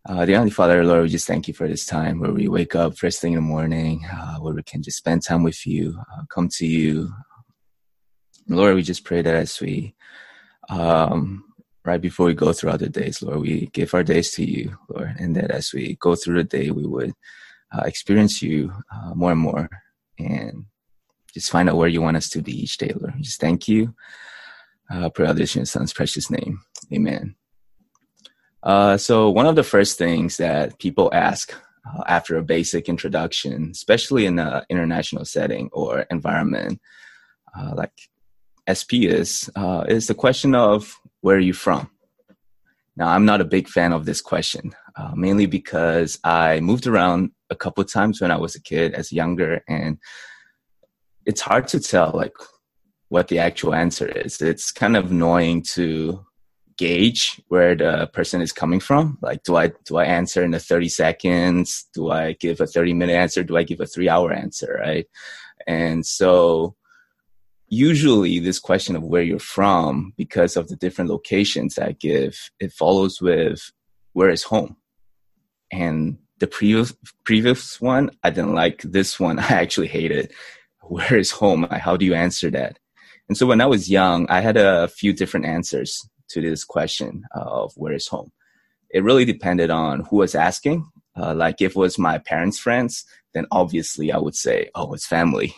Dear Heavenly Father, Lord, we just thank you for this time where we wake up first thing in the morning, where we can just spend time with you, come to you. Lord, we just pray that as we, right before we go throughout the days, Lord, we give our days to you, Lord, and that as we go through the day, we would experience you more and more and just find out where you want us to be each day, Lord. We just thank you. Pray all this in your Son's precious name. Amen. So one of the first things that people ask after a basic introduction, especially in an international setting or environment like SP is the question of where are you from? Now, I'm not a big fan of this question, mainly because I moved around a couple of times when I was a kid as younger, and it's hard to tell like what the actual answer is. It's kind of annoying to gauge where the person is coming from. Like, do I answer in the 30 seconds? Do I give a 30-minute answer? Do I give a 3-hour answer? Right. And so usually this question of where you're from, because of the different locations I give, it follows with where is home. And the previous one, I didn't like. This one, I actually hated. Where is home? How do you answer that? And so when I was young, I had a few different answers to this question of where is home. It really depended on who was asking. Like if it was my parents' friends, then obviously I would say, oh, it's family.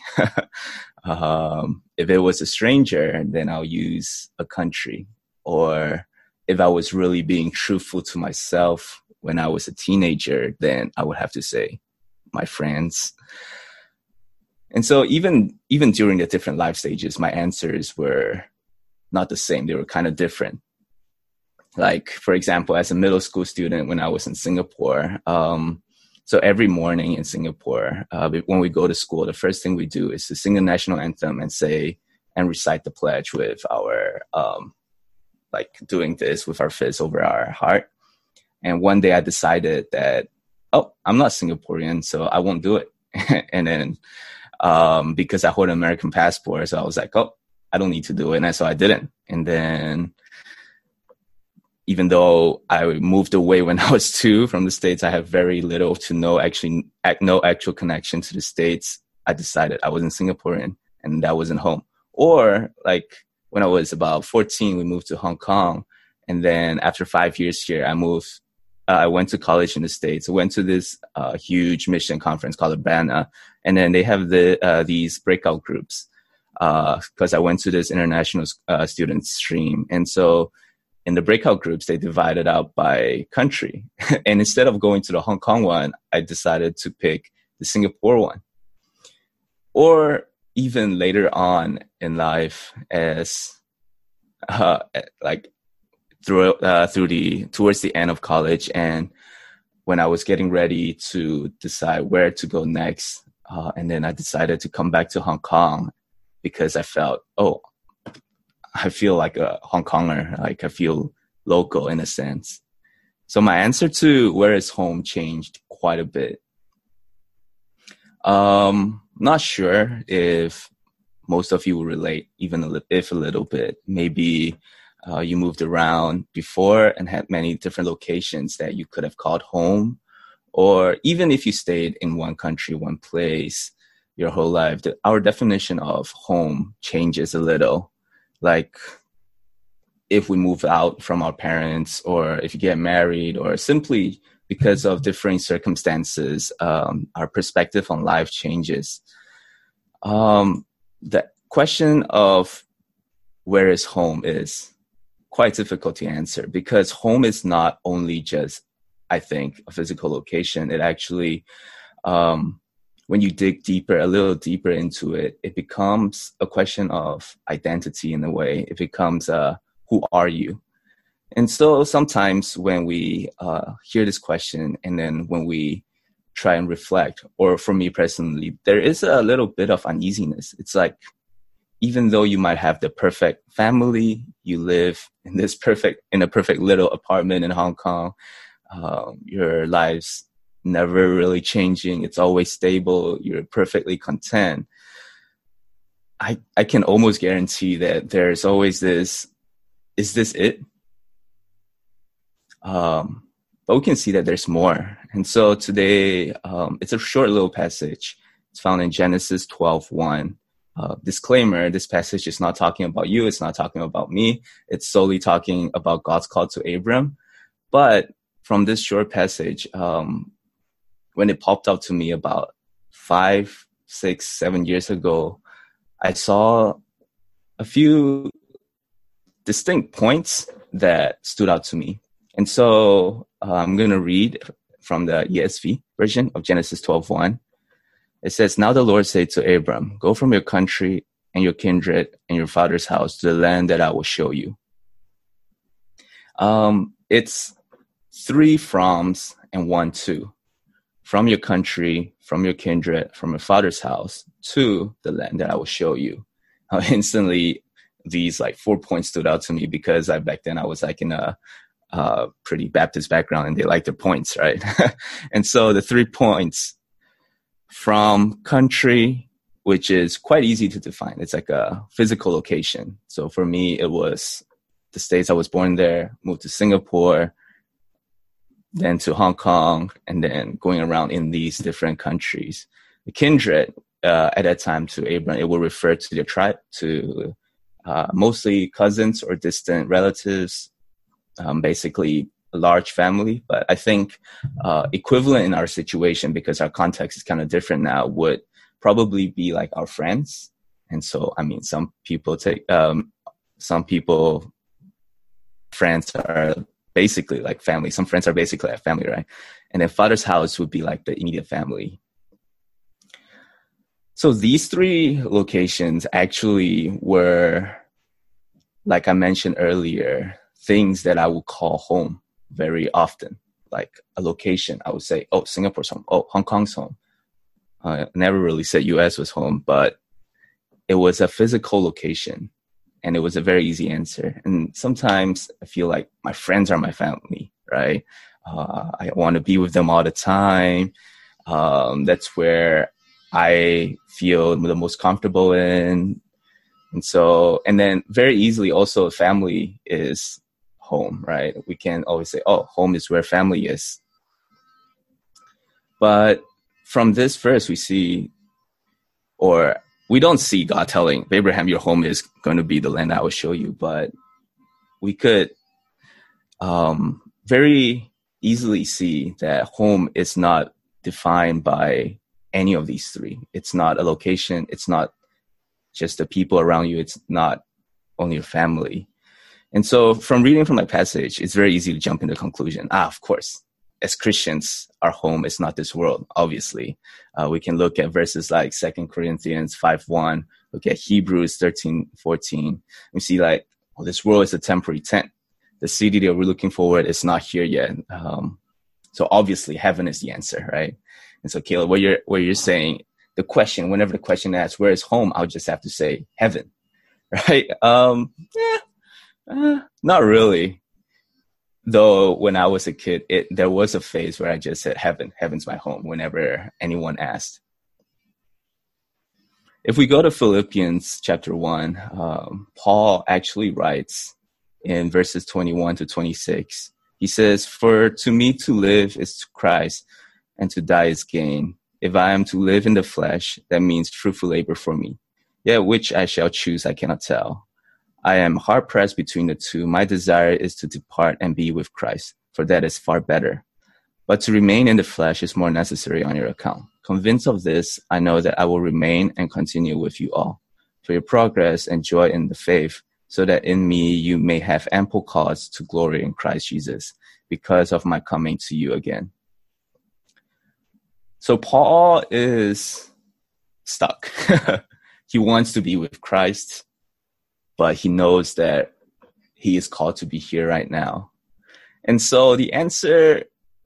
If it was a stranger, then I'll use a country. Or if I was really being truthful to myself when I was a teenager, then I would have to say my friends. And so even during the different life stages, my answers were not the same. They were kind of different. Like, for example, as a middle school student, when I was in Singapore, so every morning in Singapore, when we go to school, the first thing we do is to sing the national anthem and say and recite the pledge with our, like doing this with our fists over our heart. And one day I decided that, oh, I'm not Singaporean, so I won't do it. And then because I hold an American passport, so I was like, oh, I don't need to do it. And so I didn't. And then even though I moved away when I was 2 from the States, I have very little to no actual connection to the States. I decided I wasn't Singaporean and that wasn't home. Or like when I was about 14, we moved to Hong Kong. And then after 5 years here, I went to college in the States. I went to this huge mission conference called Urbana. And then they have these breakout groups because I went to this international student stream. And so in the breakout groups, they divided out by country. And instead of going to the Hong Kong one, I decided to pick the Singapore one. Or even later on in life, as like towards the end of college, and when I was getting ready to decide where to go next, and then I decided to come back to Hong Kong because I felt, oh, I feel like a Hong Konger, like I feel local in a sense. So my answer to where is home changed quite a bit. Not sure if most of you will relate, even if a little bit. Maybe you moved around before and had many different locations that you could have called home. Or even if you stayed in one country, one place your whole life, our definition of home changes a little. Like if we move out from our parents, or if you get married, or simply because of differing circumstances, our perspective on life changes. The question of where is home is quite difficult to answer, because home is not only just, I think, a physical location. It actually, when you dig deeper, a little deeper into it, it becomes a question of identity in a way. It becomes, who are you? And so sometimes when we hear this question, and then when we try and reflect, or for me personally, there is a little bit of uneasiness. It's like, even though you might have the perfect family, you live in a perfect little apartment in Hong Kong, your life's never really changing. It's always stable. You're perfectly content. I can almost guarantee that there's always this, is this it? but we can see that there's more. And so today, it's a short little passage. It's found in Genesis 12:1. Disclaimer, this passage is not talking about you. It's not talking about me. It's solely talking about God's call to Abram. But from this short passage, when it popped up to me about 5, 6, 7 years ago, I saw a few distinct points that stood out to me. And so I'm going to read from the ESV version of Genesis 12:1. It says, "Now the Lord said to Abram, go from your country and your kindred and your father's house to the land that I will show you." It's 3 froms and 1 to. From your country, from your kindred, from your father's house to the land that I will show you. Instantly, these 4 points stood out to me because back then I was in a pretty Baptist background and they like their points, right? And so the 3 points: from country, which is quite easy to define. It's like a physical location. So for me, it was the States. I was born there, moved to Singapore, then to Hong Kong, and then going around in these different countries. The kindred, at that time to Abram, it will refer to their tribe, to mostly cousins or distant relatives, basically a large family. But I think equivalent in our situation, because our context is kind of different now, would probably be like our friends. And so, I mean, some people, friends are basically like family. Some friends are basically like family, right? And then father's house would be like the immediate family. So these 3 locations actually were, like I mentioned earlier, things that I would call home very often. Like a location, I would say, oh, Singapore's home. Oh, Hong Kong's home. I never really said US was home, but it was a physical location. And it was a very easy answer. And sometimes I feel like my friends are my family, right? I want to be with them all the time. That's where I feel the most comfortable in. And so, and then very easily also family is home, right? We can always say, oh, home is where family is. But from this verse, we see, or we don't see God telling Abraham, your home is going to be the land I will show you. But we could very easily see that home is not defined by any of these 3. It's not a location. It's not just the people around you. It's not only your family. And so from reading from that passage, it's very easy to jump into the conclusion. Of course, as Christians, our home is not this world, obviously. We can look at verses like 2 Corinthians 5:1, look at Hebrews 13:14. We see this world is a temporary tent. The city that we're looking forward is not here yet. So obviously heaven is the answer, right? And so Caleb, what you're saying, the question, whenever the question asks, where is home? I'll just have to say heaven, right? Not really. Though when I was a kid, there was a phase where I just said heaven's my home whenever anyone asked. If we go to Philippians chapter 1, Paul actually writes in verses 21 to 26. He says, "For to me to live is Christ, and to die is gain. If I am to live in the flesh, that means fruitful labor for me. Yet which I shall choose, I cannot tell. I am hard pressed between the 2. My desire is to depart and be with Christ, for that is far better. But to remain in the flesh is more necessary on your account. Convinced of this, I know that I will remain and continue with you all, for your progress and joy in the faith, so that in me you may have ample cause to glory in Christ Jesus, because of my coming to you again." So Paul is stuck. He wants to be with Christ, but he knows that he is called to be here right now. And so the answer,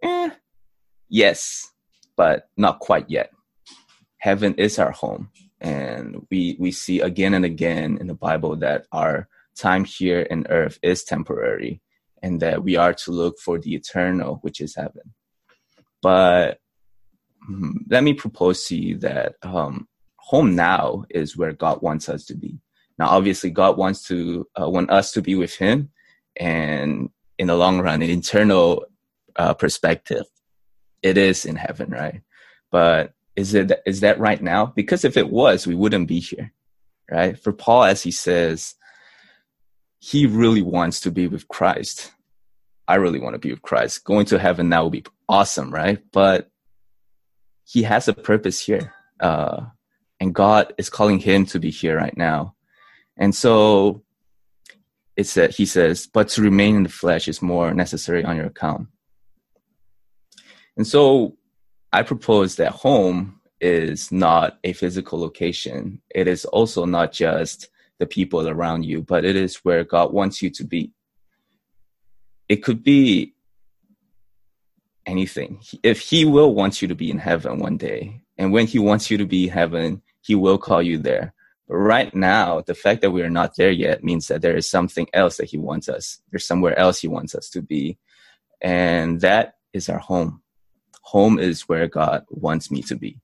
yes, but not quite yet. Heaven is our home. And we see again and again in the Bible that our time here in earth is temporary and that we are to look for the eternal, which is heaven. But let me propose to you that home now is where God wants us to be. Now, obviously, God wants us to be with him, and in the long run, an eternal perspective, it is in heaven, right? But is that right now? Because if it was, we wouldn't be here, right? For Paul, as he says, he really wants to be with Christ. I really want to be with Christ. Going to heaven now would be awesome, right? But he has a purpose here. And God is calling him to be here right now. And so it's that he says, but to remain in the flesh is more necessary on your account. And so I propose that home is not a physical location. It is also not just the people around you, but it is where God wants you to be. It could be anything. If he will want you to be in heaven one day, and when he wants you to be in heaven, he will call you there. But right now, the fact that we are not there yet means that there is something else that he wants us. There's somewhere else he wants us to be. And that is our home. Home is where God wants me to be.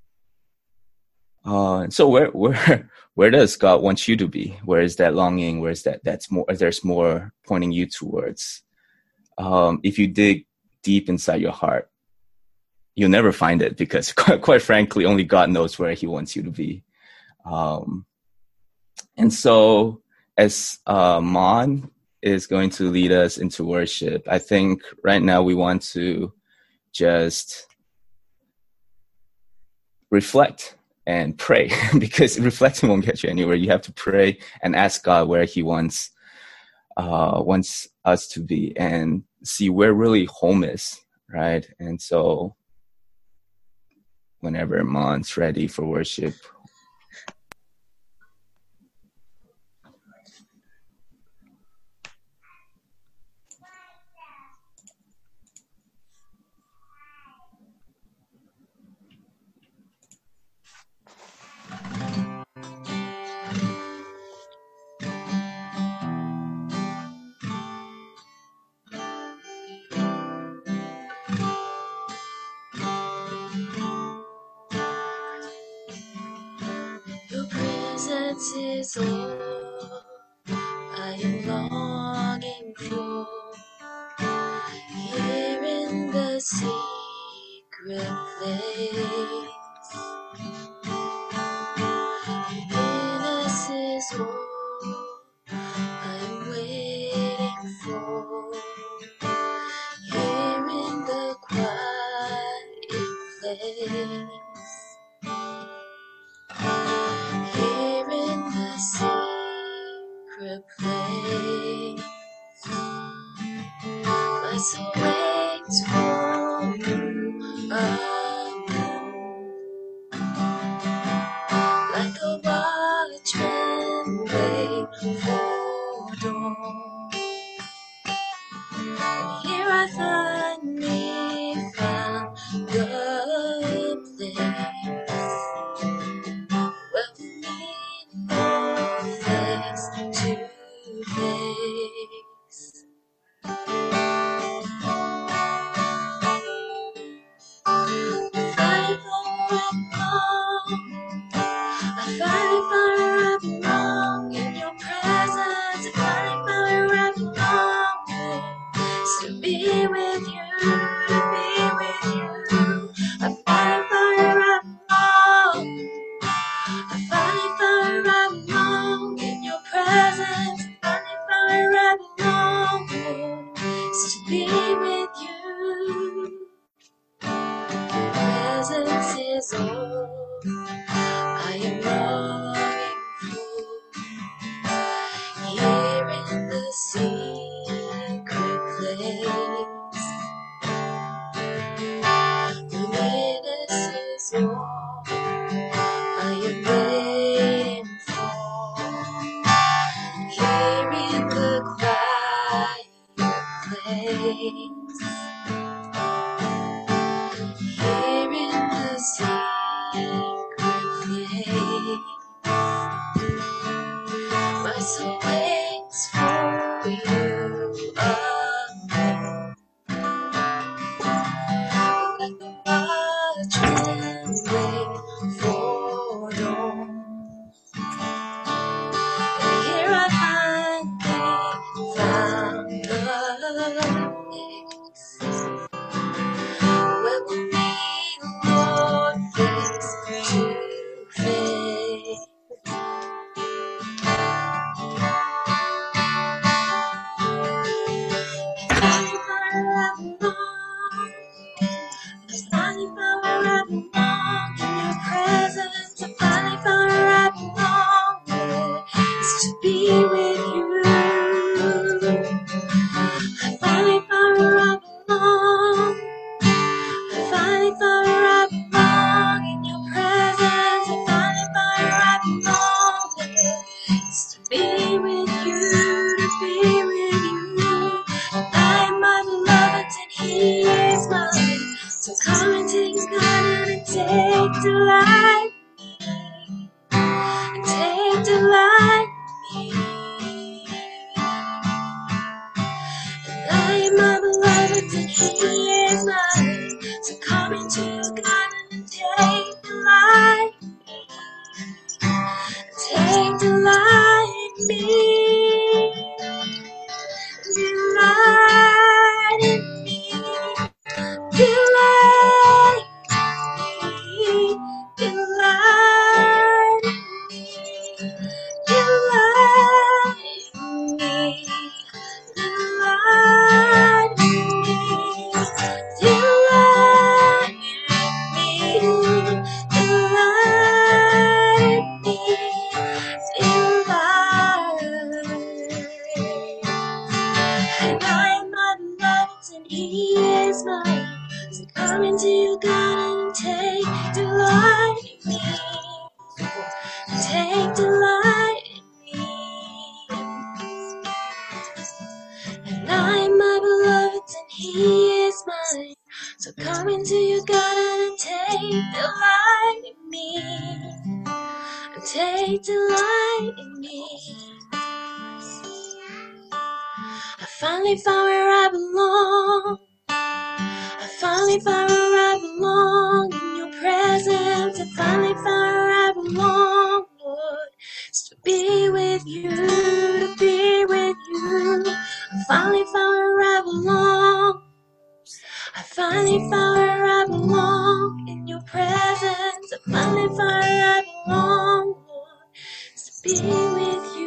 So where does God want you to be? Where is that longing? Where is there's more pointing you towards? If you dig deep inside your heart, you'll never find it, because quite frankly, only God knows where he wants you to be. And so as Mon is going to lead us into worship, I think right now we want to just reflect and pray, because reflecting won't get you anywhere. You have to pray and ask God where he wants us to be, and see where really home is, right? And so whenever Mon's ready for worship. Is all I am longing for, here in the secret place. This is all I am waiting for, here in the quiet place. Here in the secret place, my soul waits for you alone, like a watchman wait for dawn. And here I find me found the place where we meet face to face. I finally found where I belong in your presence. I finally found where I belong, is to be with you, to be with you. I finally found where I belong. I finally found where I belong in your presence. I finally found where I belong, is to be with you. Your presence is all I am longing for, here in the secret place. Loneliness is all I am waiting for, here in the quiet place. Here in the secret delight in me. Take delight in me. And I am my beloved and he is mine. So come into God and take delight in me. Take delight in me. Delight in me. Delight in me. Delight in me. Delight in me. Delight in me. Delight in me. Delight in me. And I am my beloved and he is mine. So come into your garden and take delight in me. Take delight in me. And I am my beloved and he is mine. So come into your garden and take delight in me. And take delight in me. I finally found where I belong. I finally found where I belong in your presence. I finally found where I belong, Lord. It's to be with you, to be with you. I finally found where I belong. I finally found where I belong in your presence. I finally found where I belong, Lord. It's to be with you.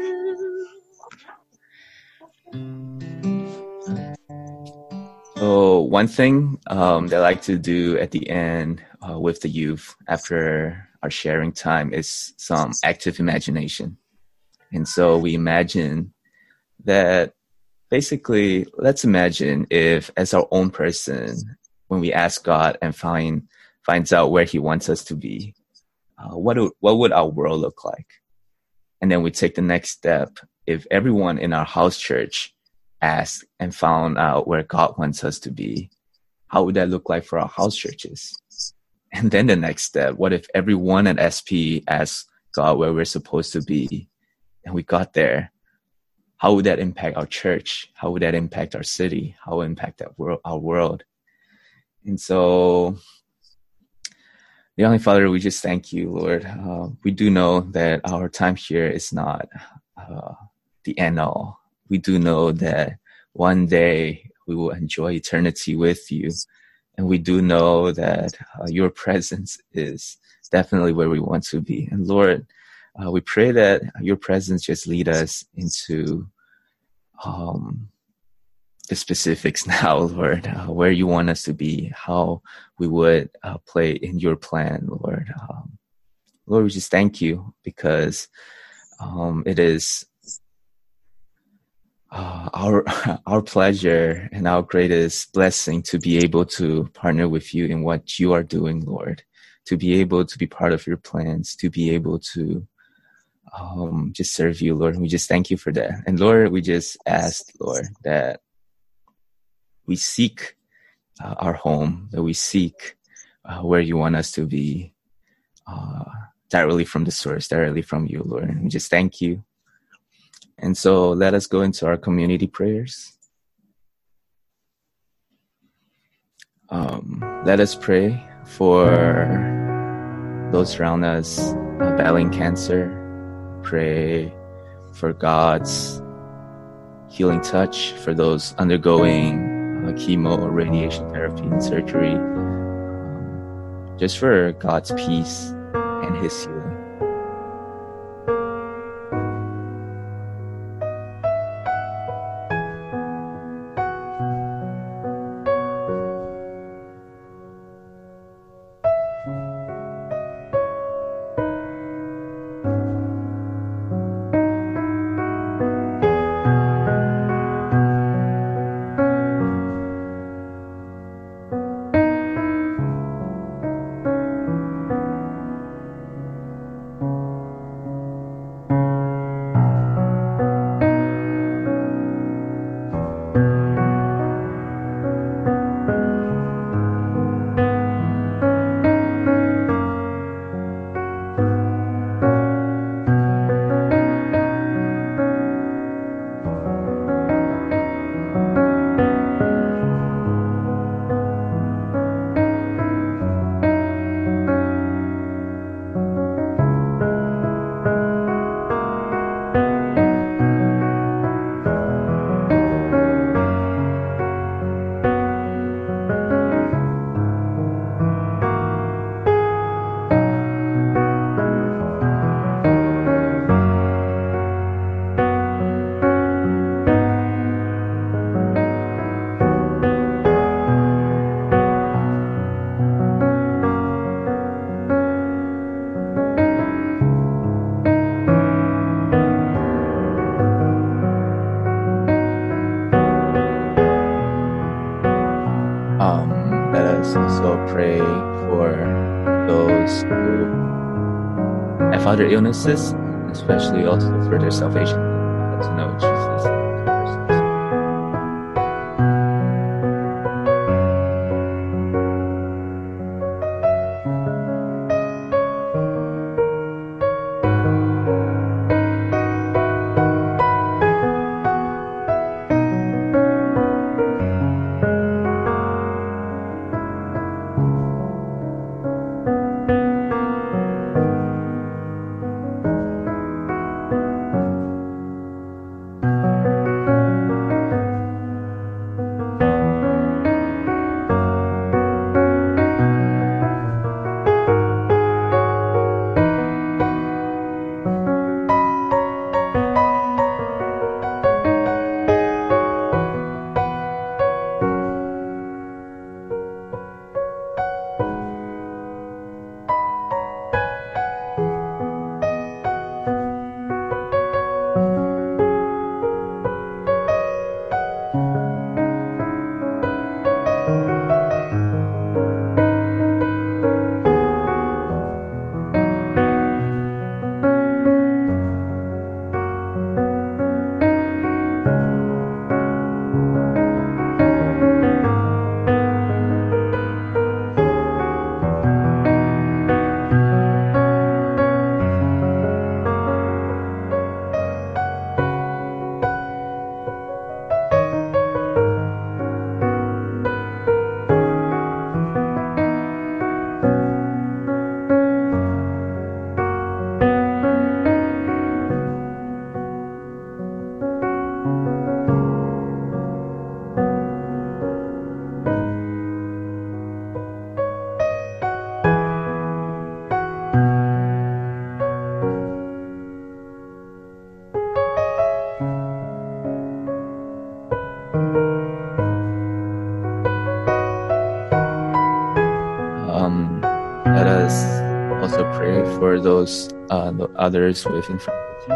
So one thing that I like to do at the end with the youth after our sharing time is some active imagination. And so we imagine that basically, let's imagine if as our own person, when we ask God and finds out where he wants us to be, what would our world look like? And then we take the next step. If everyone in our house church asked and found out where God wants us to be, how would that look like for our house churches? And then the next step, what if everyone at SP asked God where we're supposed to be and we got there? How would that impact our church? How would that impact our city? How would it impact our world? And so, the Heavenly Father, we just thank you, Lord. We do know that our time here is not the end all. We do know that one day we will enjoy eternity with you. And we do know that your presence is definitely where we want to be. And Lord, we pray that your presence just lead us into the specifics now, Lord, where you want us to be, how we would play in your plan, Lord. Lord, we just thank you because it is our pleasure and our greatest blessing to be able to partner with you in what you are doing, Lord, to be able to be part of your plans, to be able to just serve you, Lord. We just thank you for that. And Lord, we just ask, Lord, that we seek our home, that we seek where you want us to be directly from the source, directly from you, Lord. And we just thank you. And so let us go into our community prayers. Let us pray for those around us battling cancer. Pray for God's healing touch for those undergoing chemo, radiation therapy, and surgery. Just for God's peace and his healing. let us also pray for those who have other illnesses, especially also for their salvation. To know Jesus. Let us also pray for those others with infirmity.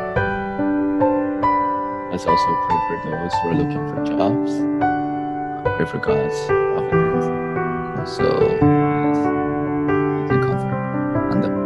Let's also pray for those who are looking for jobs. pray for God's providence. Also, yes, peace and comfort on them.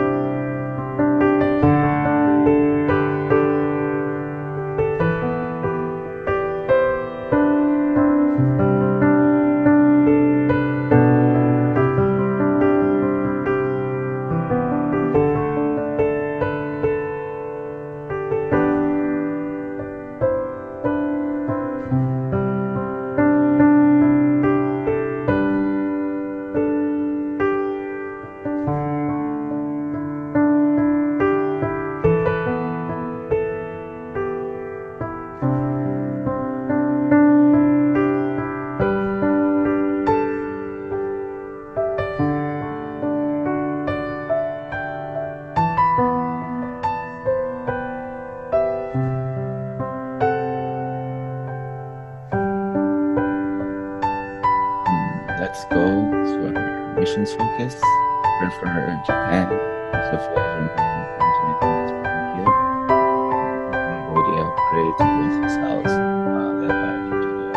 Let's go to our missions focus. Pray for Japan, Sophia, and Benjamin has been here. Cambodia, pray to both his house, led by Nigeria.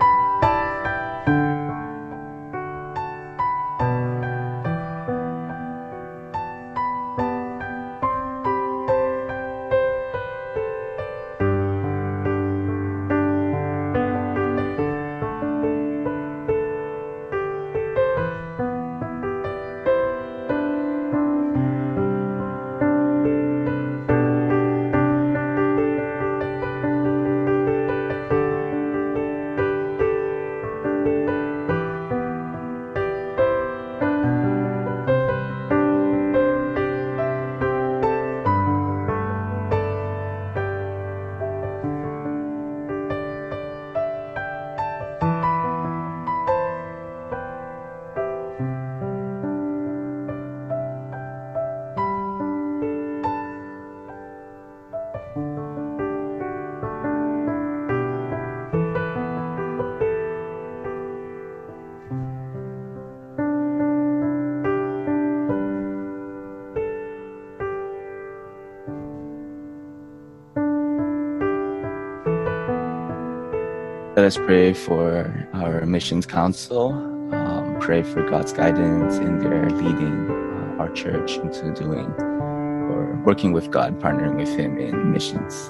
Let us pray for our missions council. Pray for God's guidance in their leading our church into doing or working with God, partnering with Him in missions.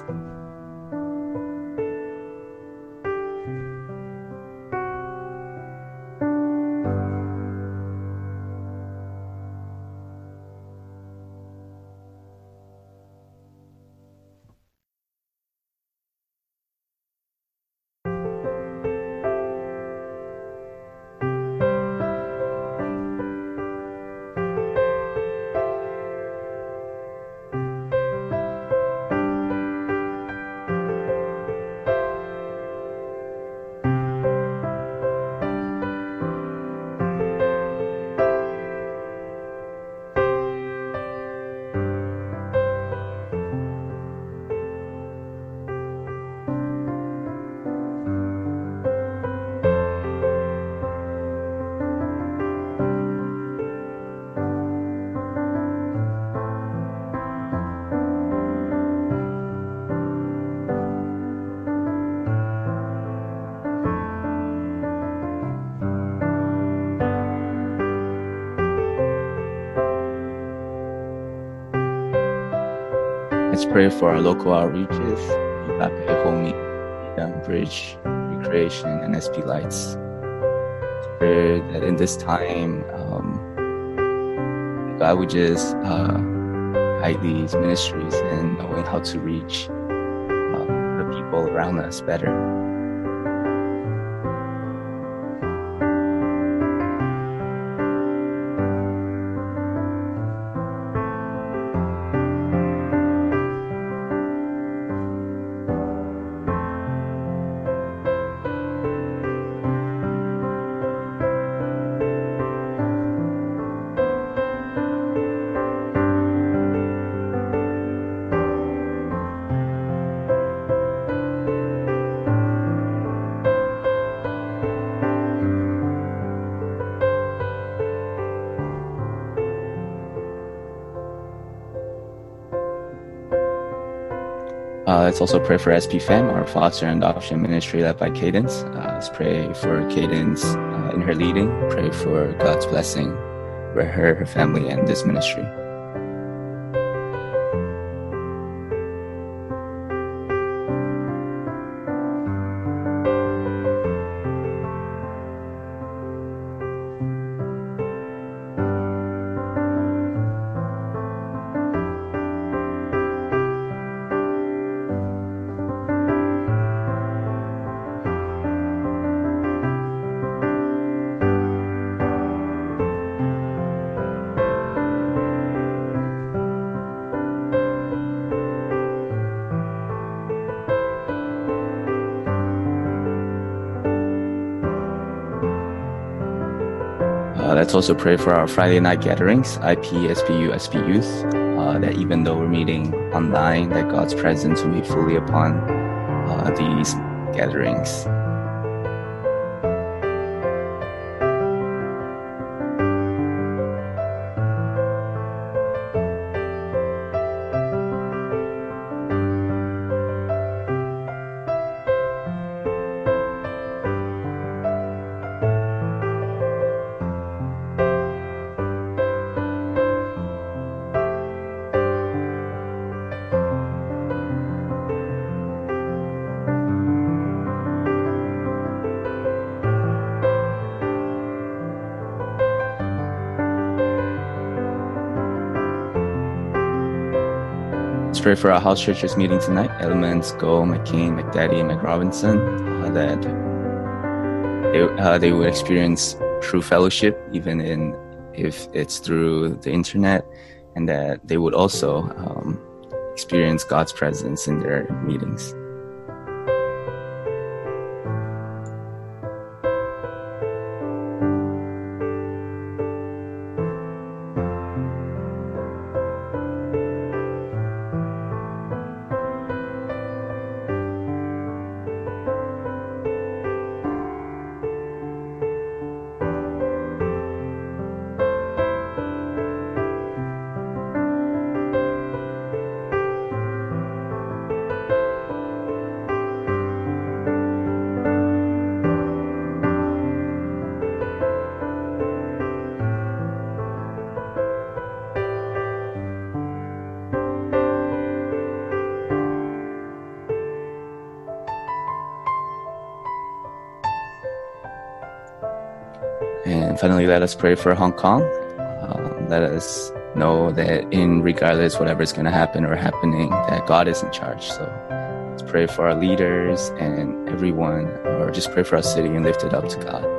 Let's pray for our local outreaches, Ipape, Homey, Bridge, Recreation, and SP Lights. Pray that in this time, God would just guide these ministries in knowing how to reach the people around us better. Let's also pray for SPFam, our foster and adoption ministry led by Cadence. Let's pray for Cadence in her leading. Pray for God's blessing for her family, and this ministry. Let's also pray for our Friday night gatherings, IP, SPU, SP Youth, that even though we're meeting online, that God's presence will be fully upon these gatherings. Let's pray for our house churches meeting tonight. Elements, Go, McCain, McDaddy, and McRobinson, that they would experience true fellowship, even if it's through the internet, and that they would also experience God's presence in their meetings. And finally, let us pray for Hong Kong. Let us know that regardless whatever is going to happen or happening, that God is in charge. So let's pray for our leaders and everyone, or just pray for our city and lift it up to God.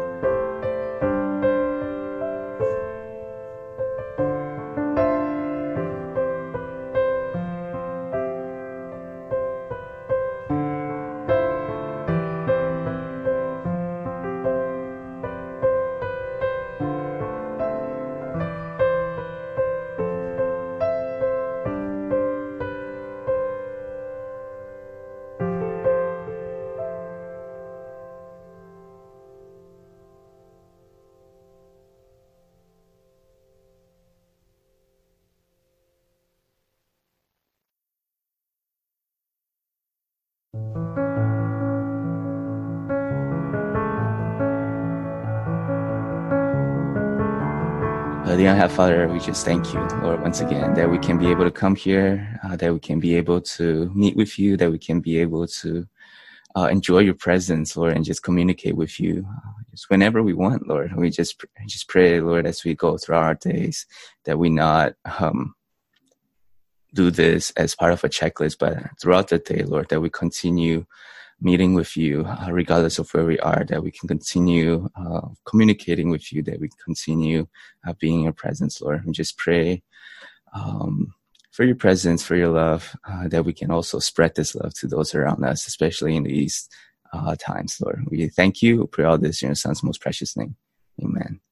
Dear Heavenly Father, we just thank you, Lord, once again, that we can be able to come here, that we can be able to meet with you, that we can be able to enjoy your presence, Lord, and just communicate with you just whenever we want, Lord. We just pray, Lord, as we go throughout our days, that we not do this as part of a checklist, but throughout the day, Lord, that we continue meeting with you, regardless of where we are, that we can continue communicating with you, that we continue being in your presence, Lord. We just pray for your presence, for your love, that we can also spread this love to those around us, especially in these times, Lord. We thank you. We pray all this in your Son's most precious name. Amen.